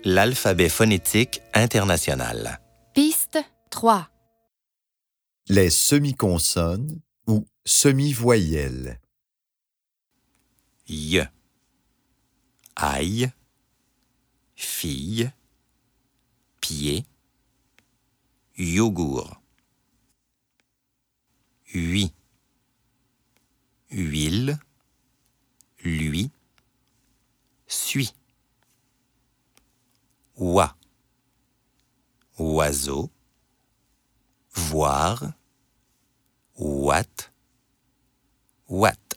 L'alphabet phonétique international. Piste 3. Les semi-consonnes ou semi-voyelles. Y, aille, fille, pied, yogourt. Hui, huile, lui, suit. Oie, oiseau, voir, ouate, ouate.